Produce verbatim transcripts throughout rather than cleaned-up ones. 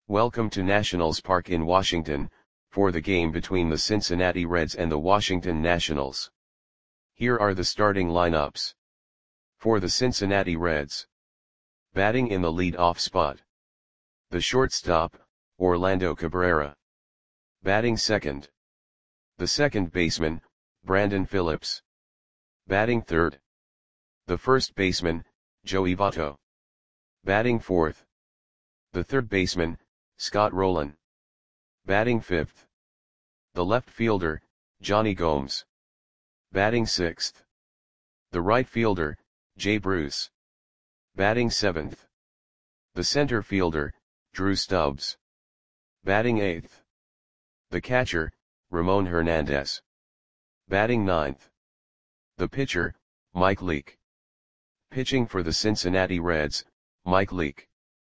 Welcome to Nationals Park in Washington, for the game between the Cincinnati Reds and the Washington Nationals. Here are the starting lineups. For the Cincinnati Reds. Batting in the lead-off spot. The shortstop, Orlando Cabrera. Batting second. The second baseman, Brandon Phillips. Batting third. The first baseman, Joey Votto. Batting fourth. The third baseman, Scott Rolen. Batting fifth. The left fielder, Jonny Gomes. Batting sixth. The right fielder, Jay Bruce. Batting seventh. The center fielder, Drew Stubbs. Batting eighth. The catcher, Ramon Hernandez. Batting ninth. The pitcher, Mike Leake. Pitching for the Cincinnati Reds, Mike Leake.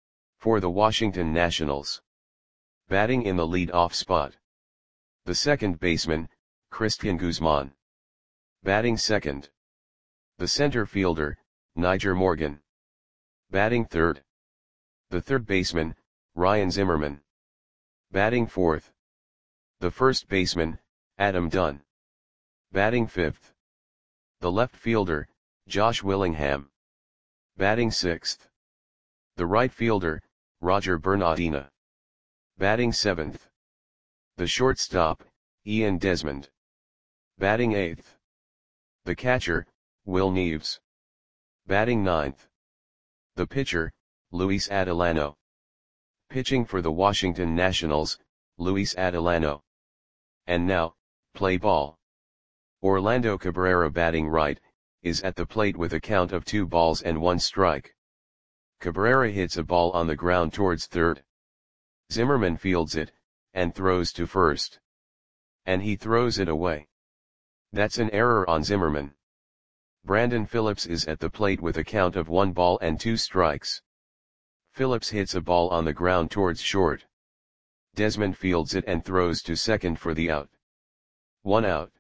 For the Washington Nationals. Batting in the lead-off spot. The second baseman, Cristian Guzman. Batting second. The center fielder, Nyjer Morgan. Batting third. The third baseman, Ryan Zimmerman. Batting fourth. The first baseman, Adam Dunn. Batting fifth. The left fielder, Josh Willingham. Batting sixth. The right fielder, Roger Bernardina. Batting seventh. The shortstop, Ian Desmond. Batting eighth. The catcher, Will Neves. Batting ninth. The pitcher, Luis Adelano. Pitching for the Washington Nationals, Luis Adelano. And now, play ball. Orlando Cabrera, batting right, is at the plate with a count of two balls and one strike. Cabrera hits a ball on the ground towards third. Zimmerman fields it, and throws to first. And he throws it away. That's an error on Zimmerman. Brandon Phillips is at the plate with a count of one ball and two strikes. Phillips hits a ball on the ground towards short. Desmond fields it and throws to second for the out. One out.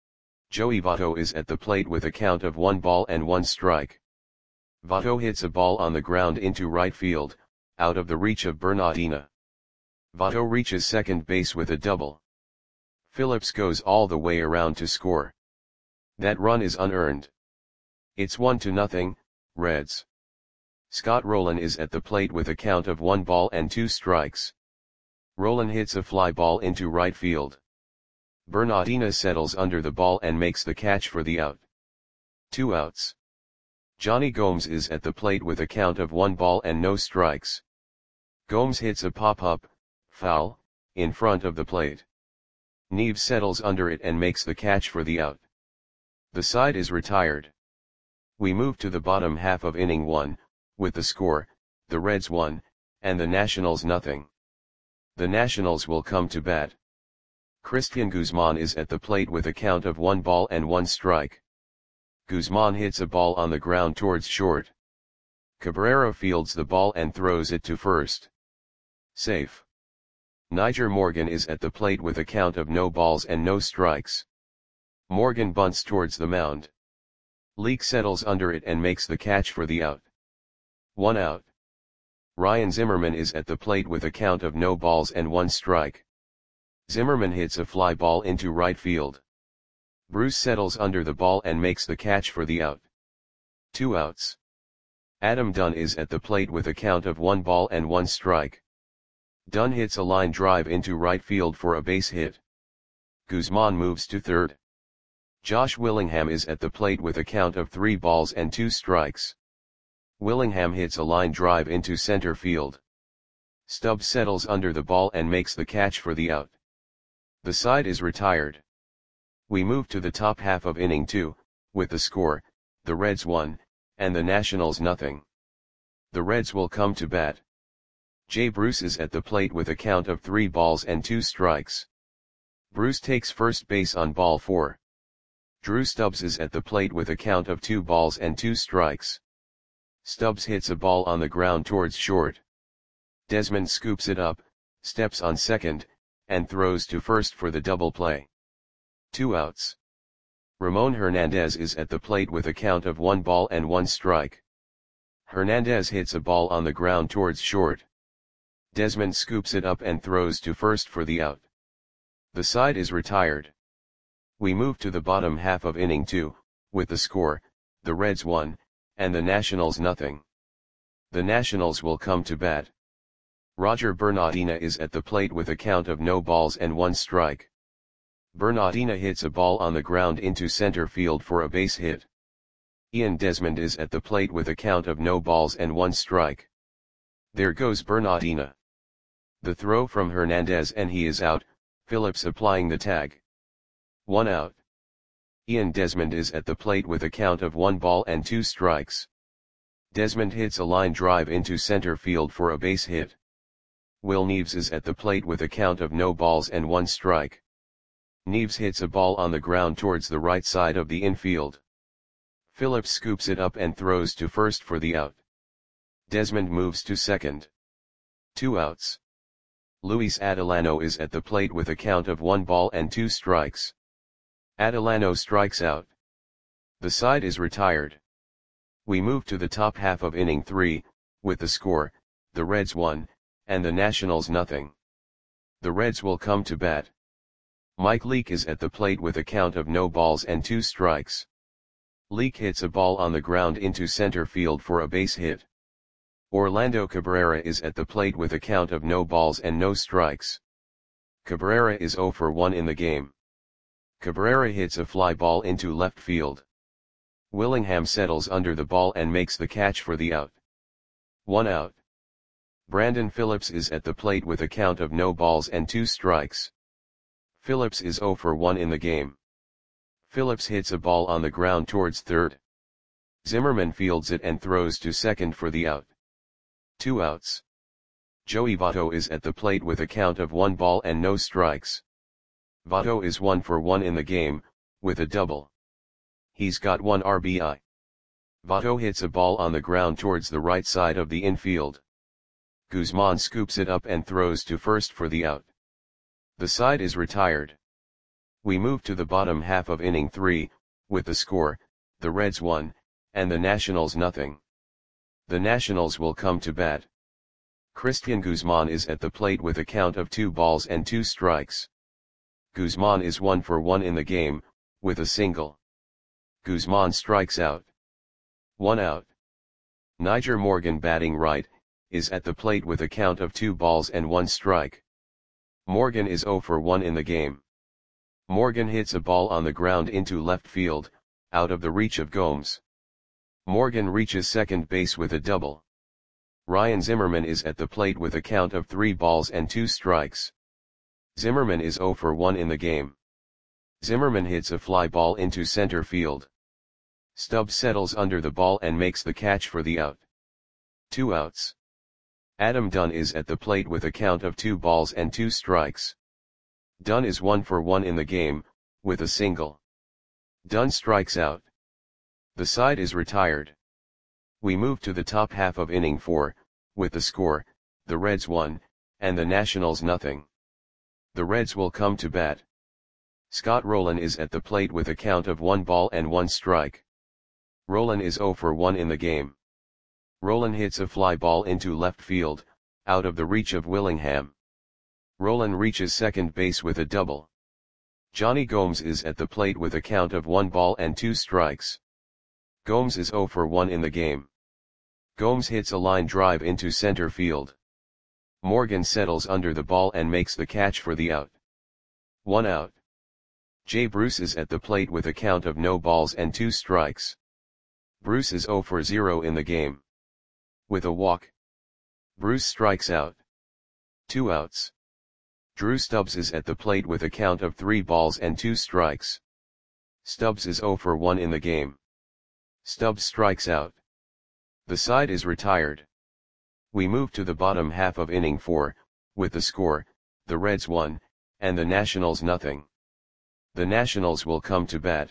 Joey Votto is at the plate with a count of one ball and one strike. Votto hits a ball on the ground into right field, out of the reach of Bernardina. Votto reaches second base with a double. Phillips goes all the way around to score. That run is unearned. It's one to nothing, Reds. Scott Rolen is at the plate with a count of one ball and two strikes. Rolen hits a fly ball into right field. Bernardina settles under the ball and makes the catch for the out. Two outs. Jonny Gomes is at the plate with a count of one ball and no strikes. Gomes hits a pop-up, foul, in front of the plate. Neves settles under it and makes the catch for the out. The side is retired. We move to the bottom half of inning one, with the score, the Reds one, and the Nationals nothing. The Nationals will come to bat. Cristian Guzman is at the plate with a count of one ball and one strike. Guzman hits a ball on the ground towards short. Cabrera fields the ball and throws it to first. Safe. Nyjer Morgan is at the plate with a count of no balls and no strikes. Morgan bunts towards the mound. Leake settles under it and makes the catch for the out. One out. Ryan Zimmerman is at the plate with a count of no balls and one strike. Zimmerman hits a fly ball into right field. Bruce settles under the ball and makes the catch for the out. Two outs. Adam Dunn is at the plate with a count of one ball and one strike. Dunn hits a line drive into right field for a base hit. Guzman moves to third. Josh Willingham is at the plate with a count of three balls and two strikes. Willingham hits a line drive into center field. Stubbs settles under the ball and makes the catch for the out. The side is retired. We move to the top half of inning two, with the score, the Reds one, and the Nationals nothing. The Reds will come to bat. Jay Bruce is at the plate with a count of three balls and two strikes. Bruce takes first base on ball four. Drew Stubbs is at the plate with a count of two balls and two strikes. Stubbs hits a ball on the ground towards short. Desmond scoops it up, steps on second, and throws to first for the double play. Two outs. Ramon Hernandez is at the plate with a count of one ball and one strike. Hernandez hits a ball on the ground towards short. Desmond scoops it up and throws to first for the out. The side is retired. We move to the bottom half of inning two, with the score, the Reds one, and the Nationals nothing. The Nationals will come to bat. Roger Bernardina is at the plate with a count of no balls and one strike. Bernardina hits a ball on the ground into center field for a base hit. Ian Desmond is at the plate with a count of no balls and one strike. There goes Bernardina. The throw from Hernandez and he is out, Phillips applying the tag. One out. Ian Desmond is at the plate with a count of one ball and two strikes. Desmond hits a line drive into center field for a base hit. Will Neves is at the plate with a count of no balls and one strike. Neves hits a ball on the ground towards the right side of the infield. Phillips scoops it up and throws to first for the out. Desmond moves to second. Two outs. Luis Adelano is at the plate with a count of one ball and two strikes. Adelano strikes out. The side is retired. We move to the top half of inning three, with the score, the Reds one, and the Nationals nothing. The Reds will come to bat. Mike Leake is at the plate with a count of no balls and two strikes. Leake hits a ball on the ground into center field for a base hit. Orlando Cabrera is at the plate with a count of no balls and no strikes. Cabrera is zero for one in the game. Cabrera hits a fly ball into left field. Willingham settles under the ball and makes the catch for the out. One out. Brandon Phillips is at the plate with a count of no balls and two strikes. Phillips is zero for one in the game. Phillips hits a ball on the ground towards third. Zimmerman fields it and throws to second for the out. Two outs. Joey Votto is at the plate with a count of one ball and no strikes. Votto is one for one in the game, with a double. He's got one R B I. Votto hits a ball on the ground towards the right side of the infield. Guzman scoops it up and throws to first for the out. The side is retired. We move to the bottom half of inning three, with the score, the Reds one, and the Nationals nothing. The Nationals will come to bat. Christian Guzman is at the plate with a count of two balls and two strikes. Guzman is one for one in the game, with a single. Guzman strikes out. One out. Niger Morgan, batting right, is at the plate with a count of two balls and one strike. Morgan is zero for one in the game. Morgan hits a ball on the ground into left field, out of the reach of Gomes. Morgan reaches second base with a double. Ryan Zimmerman is at the plate with a count of three balls and two strikes. Zimmerman is zero for one in the game. Zimmerman hits a fly ball into center field. Stubbs settles under the ball and makes the catch for the out. Two outs. Adam Dunn is at the plate with a count of two balls and two strikes. Dunn is one for one in the game, with a single. Dunn strikes out. The side is retired. We move to the top half of inning four, with the score, the Reds one, and the Nationals nothing. The Reds will come to bat. Scott Rowland is at the plate with a count of one ball and one strike. Rowland is zero for one in the game. Rowland hits a fly ball into left field, out of the reach of Willingham. Rowland reaches second base with a double. Johnny Gomes is at the plate with a count of one ball and two strikes. Gomes is zero for one in the game. Gomes hits a line drive into center field. Morgan settles under the ball and makes the catch for the out. One out. Jay Bruce is at the plate with a count of no balls and two strikes. Bruce is zero for zero in the game. With a walk. Bruce strikes out. Two outs. Drew Stubbs is at the plate with a count of three balls and two strikes. Stubbs is zero for one in the game. Stubbs strikes out. The side is retired. We move to the bottom half of inning four, with the score, the Reds one, and the Nationals nothing. The Nationals will come to bat.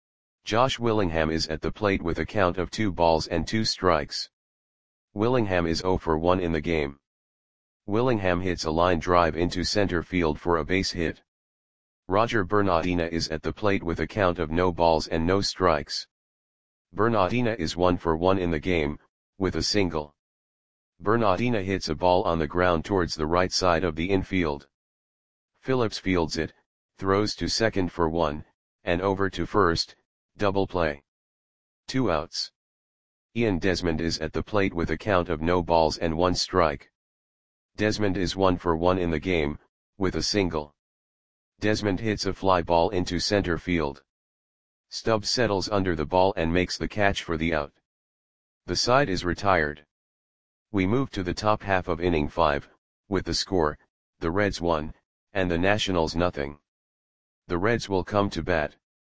Josh Willingham is at the plate with a count of two balls and two strikes. Willingham is zero for one in the game. Willingham hits a line drive into center field for a base hit. Roger Bernardina is at the plate with a count of no balls and no strikes. Bernardina is one for one in the game, with a single. Bernardina hits a ball on the ground towards the right side of the infield. Phillips fields it, throws to second for one, and over to first, double play. Two outs. Ian Desmond is at the plate with a count of no balls and one strike. Desmond is one for one in the game, with a single. Desmond hits a fly ball into center field. Stubbs settles under the ball and makes the catch for the out. The side is retired. We move to the top half of inning five, with the score, the Reds one, and the Nationals nothing. The Reds will come to bat.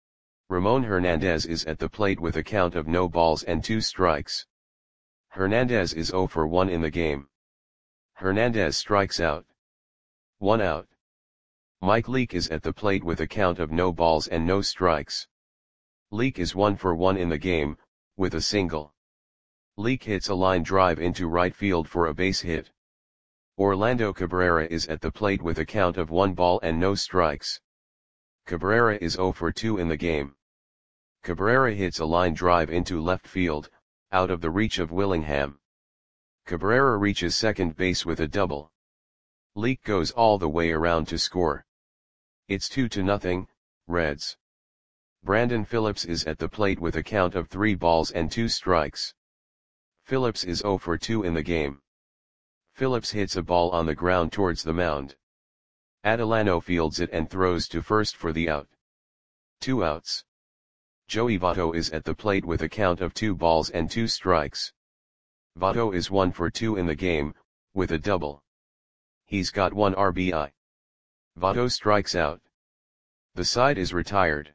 Ramon Hernandez is at the plate with a count of no balls and two strikes. Hernandez is zero for one in the game. Hernandez strikes out. One out. Mike Leake is at the plate with a count of no balls and no strikes. Leake is one for one in the game, with a single. Leake hits a line drive into right field for a base hit. Orlando Cabrera is at the plate with a count of one ball and no strikes. Cabrera is zero for two in the game. Cabrera hits a line drive into left field, out of the reach of Willingham. Cabrera reaches second base with a double. Leake goes all the way around to score. It's two to nothing, Reds. Brandon Phillips is at the plate with a count of three balls and two strikes. Phillips is zero for two in the game. Phillips hits a ball on the ground towards the mound. Adelano fields it and throws to first for the out. Two outs. Joey Votto is at the plate with a count of two balls and two strikes. Votto is one for two in the game, with a double. He's got one R B I. Votto strikes out. The side is retired.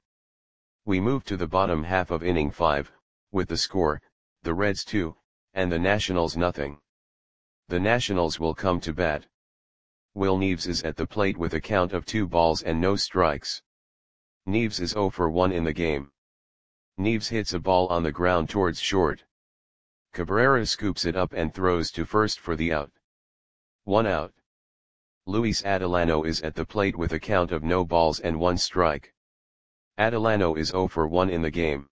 We move to the bottom half of inning five, with the score, the Reds two, and the Nationals nothing. The Nationals will come to bat. Will Neves is at the plate with a count of two balls and no strikes. Neves is zero for one in the game. Neves hits a ball on the ground towards short. Cabrera scoops it up and throws to first for the out. One out. Luis Adelano is at the plate with a count of no balls and one strike. Adelano is zero for one in the game.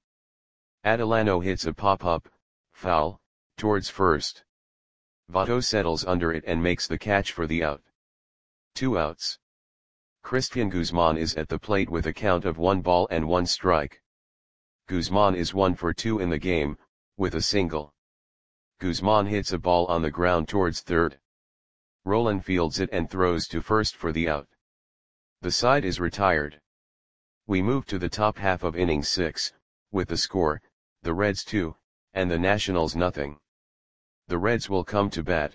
Adelano hits a pop-up, foul, towards first. Votto settles under it and makes the catch for the out. Two outs. Christian Guzman is at the plate with a count of one ball and one strike. Guzman is one for two in the game, with a single. Guzman hits a ball on the ground towards third. Rolen fields it and throws to first for the out. The side is retired. We move to the top half of inning six, with the score, the Reds two, and the Nationals nothing. The Reds will come to bat.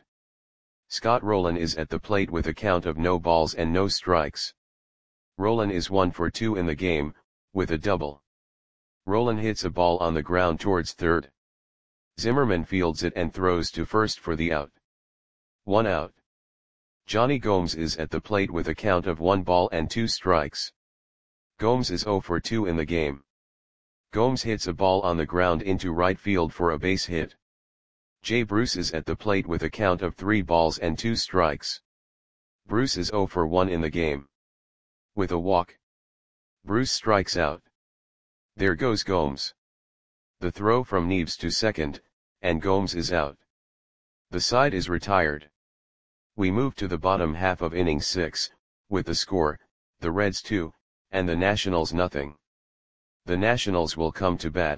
Scott Rolen is at the plate with a count of no balls and no strikes. Rolen is one for two in the game, with a double. Rolen hits a ball on the ground towards third. Zimmerman fields it and throws to first for the out. One out. Johnny Gomes is at the plate with a count of one ball and two strikes. Gomes is zero for two in the game. Gomes hits a ball on the ground into right field for a base hit. Jay Bruce is at the plate with a count of three balls and two strikes. Bruce is zero for one in the game. With a walk. Bruce strikes out. There goes Gomes. The throw from Neves to second, and Gomes is out. The side is retired. We move to the bottom half of inning six, with the score, the Reds two, and the Nationals nothing. The Nationals will come to bat.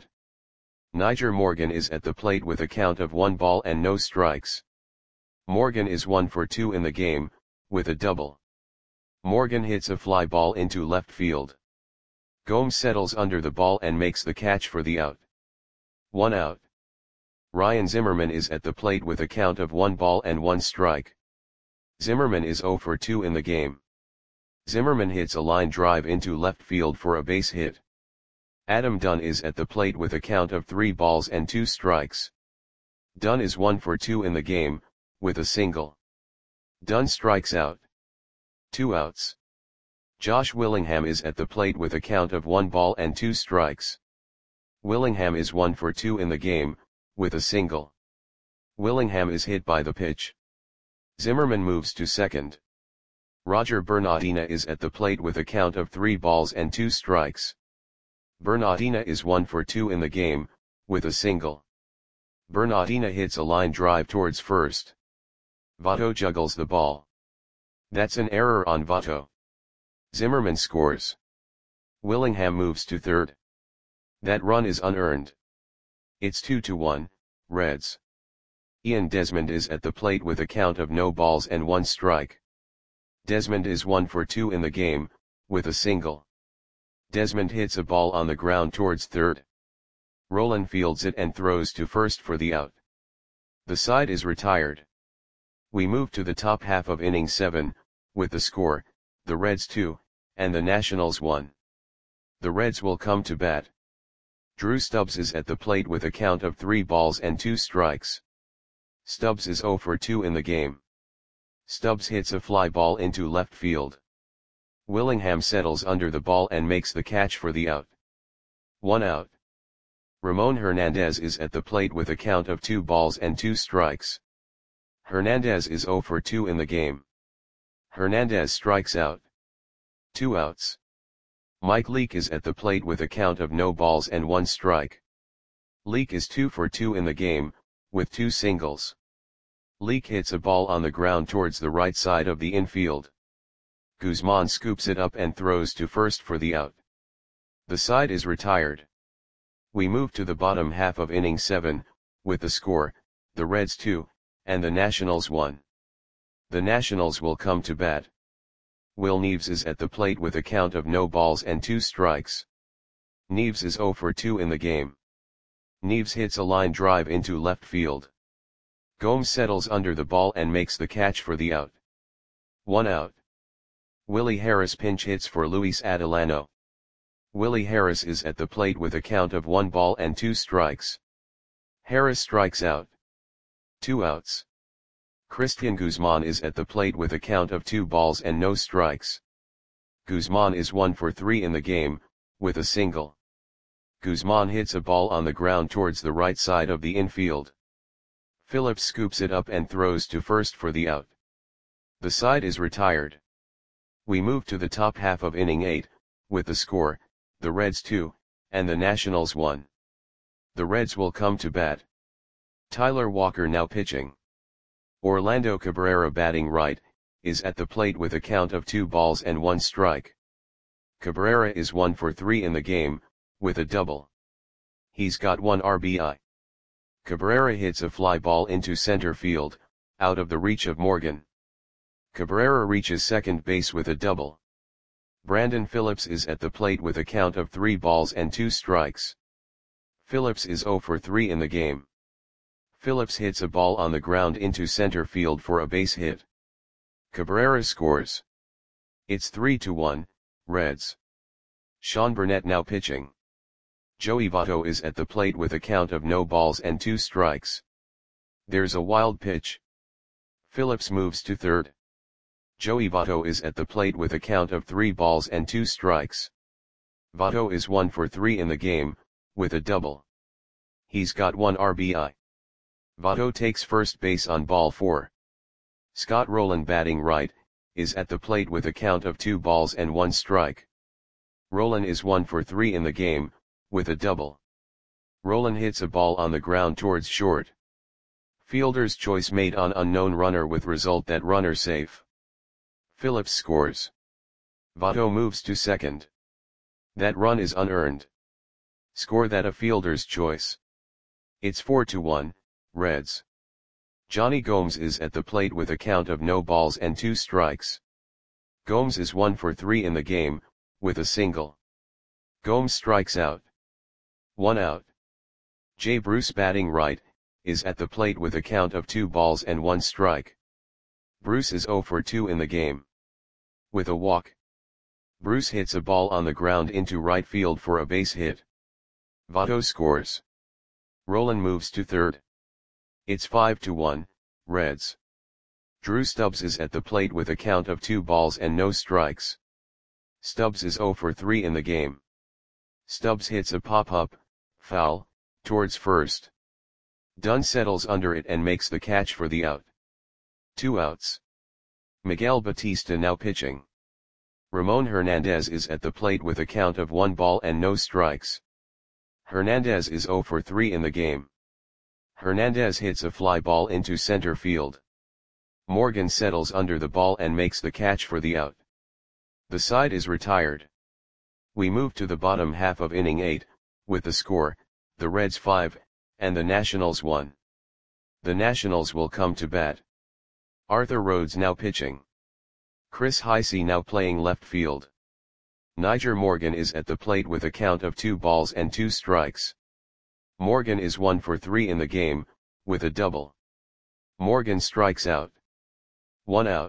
Niger Morgan is at the plate with a count of one ball and no strikes. Morgan is one for two in the game, with a double. Morgan hits a fly ball into left field. Gomes settles under the ball and makes the catch for the out. One out. Ryan Zimmerman is at the plate with a count of one ball and one strike. Zimmerman is zero for two in the game. Zimmerman hits a line drive into left field for a base hit. Adam Dunn is at the plate with a count of three balls and two strikes. Dunn is one for two in the game, with a single. Dunn strikes out. Two outs. Josh Willingham is at the plate with a count of one ball and two strikes. Willingham is one for two in the game, with a single. Willingham is hit by the pitch. Zimmerman moves to second. Roger Bernardina is at the plate with a count of three balls and two strikes. Bernardina is one for two in the game, with a single. Bernardina hits a line drive towards first. Votto juggles the ball. That's an error on Votto. Zimmerman scores. Willingham moves to third. That run is unearned. It's two to one, Reds. Ian Desmond is at the plate with a count of no balls and one strike. Desmond is one for two in the game, with a single. Desmond hits a ball on the ground towards third. Roland fields it and throws to first for the out. The side is retired. We move to the top half of inning seven, with the score, the Reds two, and the Nationals one. The Reds will come to bat. Drew Stubbs is at the plate with a count of three balls and two strikes. Stubbs is zero for two in the game. Stubbs hits a fly ball into left field. Willingham settles under the ball and makes the catch for the out. One out. Ramon Hernandez is at the plate with a count of two balls and two strikes. Hernandez is zero for two in the game. Hernandez strikes out. Two outs. Mike Leake is at the plate with a count of no balls and one strike. Leake is two for two in the game, with two singles. Leake hits a ball on the ground towards the right side of the infield. Guzman scoops it up and throws to first for the out. The side is retired. We move to the bottom half of inning seven, with the score, the Reds two, and the Nationals one. The Nationals will come to bat. Will Neves is at the plate with a count of no balls and two strikes. Neves is zero for two in the game. Neves hits a line drive into left field. Gomes settles under the ball and makes the catch for the out. One out. Willie Harris pinch hits for Luis Adelano. Willie Harris is at the plate with a count of one ball and two strikes. Harris strikes out. Two outs. Christian Guzman is at the plate with a count of two balls and no strikes. Guzman is one for three in the game, with a single. Guzman hits a ball on the ground towards the right side of the infield. Phillips scoops it up and throws to first for the out. The side is retired. We move to the top half of inning eight, with the score, the Reds two, and the Nationals one. The Reds will come to bat. Tyler Walker now pitching. Orlando Cabrera batting right, is at the plate with a count of two balls and one strike. Cabrera is one for three in the game, with a double. He's got one R B I. Cabrera hits a fly ball into center field, out of the reach of Morgan. Cabrera reaches second base with a double. Brandon Phillips is at the plate with a count of three balls and two strikes. Phillips is zero for three in the game. Phillips hits a ball on the ground into center field for a base hit. Cabrera scores. It's three to one, Reds. Sean Burnett now pitching. Joey Votto is at the plate with a count of no balls and two strikes. There's a wild pitch. Phillips moves to third. Joey Votto is at the plate with a count of three balls and two strikes. Votto is one for three in the game, with a double. He's got one R B I. Votto takes first base on ball four. Scott Rolen batting right, is at the plate with a count of two balls and one strike. Rolen is one for three in the game, with a double. Rolen hits a ball on the ground towards short. Fielder's choice made on unknown runner with result that runner safe. Phillips scores. Votto moves to second. That run is unearned. Score that a fielder's choice. It's four to one, Reds. Johnny Gomes is at the plate with a count of no balls and two strikes. Gomes is one for three in the game, with a single. Gomes strikes out. One out. Jay Bruce batting right, is at the plate with a count of two balls and one strike. Bruce is zero for two in the game. With a walk. Bruce hits a ball on the ground into right field for a base hit. Votto scores. Rolen moves to third. It's five to one, Reds. Drew Stubbs is at the plate with a count of two balls and no strikes. Stubbs is zero for three in the game. Stubbs hits a pop-up, foul, towards first. Dunn settles under it and makes the catch for the out. Two outs. Miguel Batista now pitching. Ramon Hernandez is at the plate with a count of one ball and no strikes. Hernandez is zero for three in the game. Hernandez hits a fly ball into center field. Morgan settles under the ball and makes the catch for the out. The side is retired. We move to the bottom half of inning eight, with the score, the Reds five, and the Nationals one. The Nationals will come to bat. Arthur Rhodes now pitching. Chris Heisey now playing left field. Nyjer Morgan is at the plate with a count of two balls and two strikes. Morgan is one for three in the game, with a double. Morgan strikes out. One out.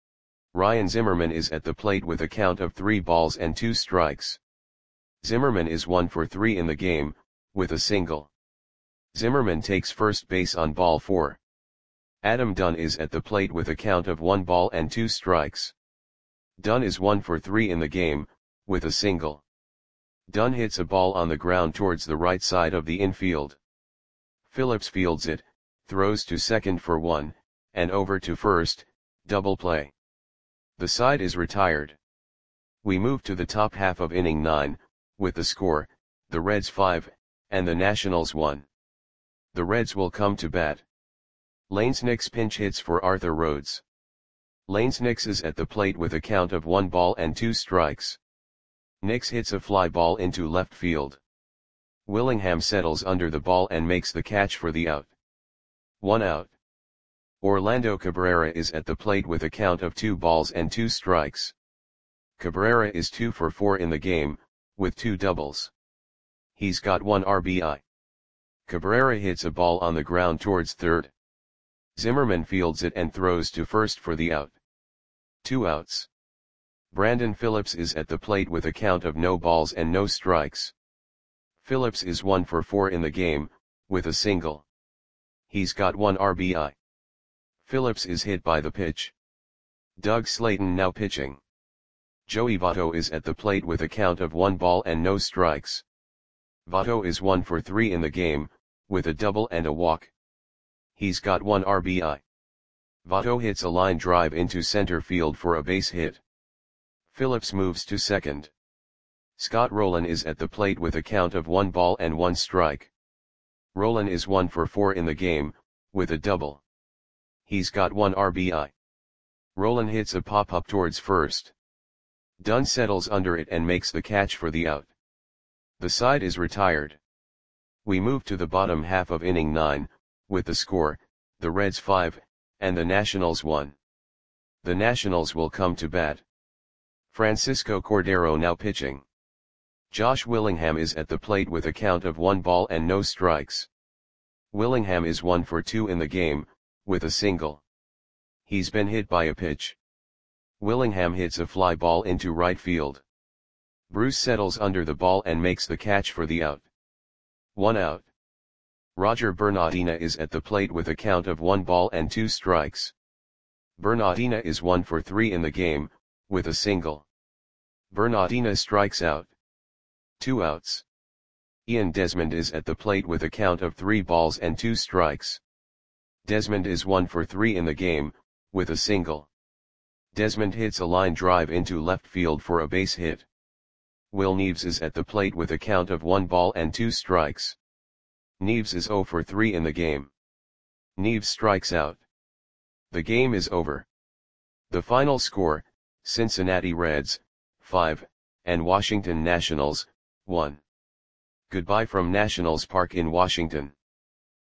Ryan Zimmerman is at the plate with a count of three balls and two strikes. Zimmerman is one for three in the game, with a single. Zimmerman takes first base on ball four. Adam Dunn is at the plate with a count of one ball and two strikes. Dunn is one for three in the game, with a single. Dunn hits a ball on the ground towards the right side of the infield. Phillips fields it, throws to second for one, and over to first, double play. The side is retired. We move to the top half of inning nine, with the score, the Reds five, and the Nationals one. The Reds will come to bat. Lanes Nix pinch hits for Arthur Rhodes. Lanes Nix is at the plate with a count of one ball and two strikes. Nix hits a fly ball into left field. Willingham settles under the ball and makes the catch for the out. One out. Orlando Cabrera is at the plate with a count of two balls and two strikes. Cabrera is two for four in the game, with two doubles. He's got one R B I. Cabrera hits a ball on the ground towards third. Zimmerman fields it and throws to first for the out. Two outs. Brandon Phillips is at the plate with a count of no balls and no strikes. Phillips is one for four in the game, with a single. He's got one R B I. Phillips is hit by the pitch. Doug Slayton now pitching. Joey Votto is at the plate with a count of one ball and no strikes. Votto is one for three in the game, with a double and a walk. He's got one R B I. Votto hits a line drive into center field for a base hit. Phillips moves to second. Scott Rowland is at the plate with a count of one ball and one strike. Rowland is one for four in the game, with a double. He's got one R B I. Rowland hits a pop-up towards first. Dunn settles under it and makes the catch for the out. The side is retired. We move to the bottom half of inning nine, with the score, the Reds five, and the Nationals one. The Nationals will come to bat. Francisco Cordero now pitching. Josh Willingham is at the plate with a count of one ball and no strikes. Willingham is one for two in the game, with a single. He's been hit by a pitch. Willingham hits a fly ball into right field. Bruce settles under the ball and makes the catch for the out. One out. Roger Bernardina is at the plate with a count of one ball and two strikes. Bernardina is one for three in the game, with a single. Bernardina strikes out. Two outs. Ian Desmond is at the plate with a count of three balls and two strikes. Desmond is one for three in the game, with a single. Desmond hits a line drive into left field for a base hit. Will Neves is at the plate with a count of one ball and two strikes. Neves is zero for three in the game. Neves strikes out. The game is over. The final score, Cincinnati Reds, five, and Washington Nationals, one. Goodbye from Nationals Park in Washington.